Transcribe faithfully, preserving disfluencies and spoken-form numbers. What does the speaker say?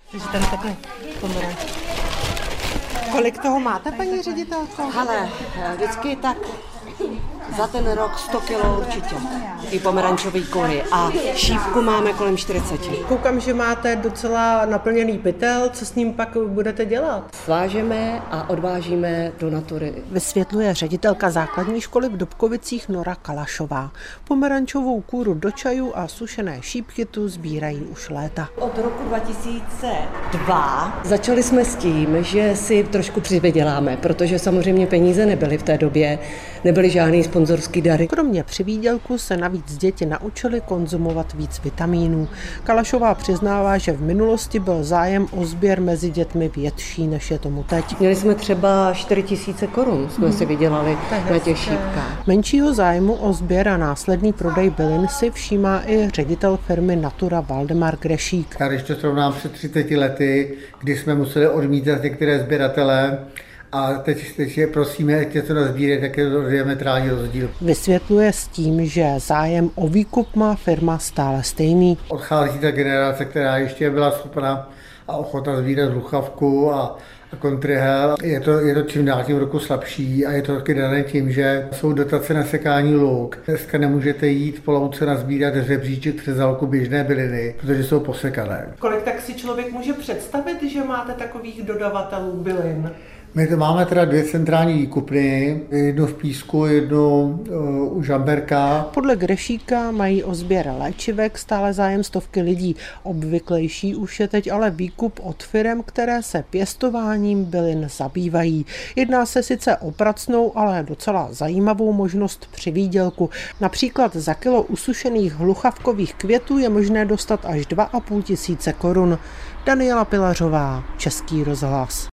Takže tady takhle pomeranč. Kolik toho máte, paní ředitelko? Ale vždycky tak za ten rok sto kilo určitě. I pomerančový kury. A šípku máme kolem čtyřicet. Koukám, že máte docela naplněný pytel. Co s ním pak budete dělat? Svážeme a odvážíme do natury. Vysvětluje ředitelka základní školy v Dobkovicích Nora Kalašová. Pomerančovou kůru do čaju a sušené šípky tu sbírají už léta. Od roku dva tisíce dva začali jsme s tím, že si trošku přivyděláme, protože samozřejmě peníze nebyly v té době, nebyly žádný sponzorský dary. Kromě přivýdělku se navíc děti naučily konzumovat víc vitamínů. Kalašová přiznává, že v minulosti byl zájem o sběr mezi dětmi větší, než je tomu teď. Měli jsme třeba čtyři tisíce korun, jsme si vydělali na těch šípkách. Menšího zájmu o sběr a následný prodej bylin si všímá i ředitel firmy Natura Valdemar Grešík. Já když to srovnám před třiceti lety, kdy jsme museli odmítat některé sběratele, a teď, teď je prosíme, ať něco nazbírají, tak je to diametrální rozdíl. Vysvětluje s tím, že zájem o výkup má firma stále stejný. Odchází ta generace, která ještě byla schopna a ochotná sbírat hluchavku a a kontrihel. Je to, je to čím dál tím roku slabší a je to taky dané tím, že jsou dotace na sekání luk. Dneska nemůžete jít po louce nazbírat řebříček třezalku běžné byliny, protože jsou posekané. Kolik tak si člověk může představit, že máte takových dodavatelů bylin? My to máme teda dvě centrální výkupny, jednu v Písku, jednu uh, u Žamberka. Podle Grešíka mají o sběr léčivek stále zájem stovky lidí. Obvyklejší už je teď ale výkup od firem, které se pěstováním bylin zabývají. Jedná se sice o pracnou, ale docela zajímavou možnost při výdělku. Například za kilo usušených hluchavkových květů je možné dostat až dva a půl tisíce korun. Daniela Pilařová, Český rozhlas.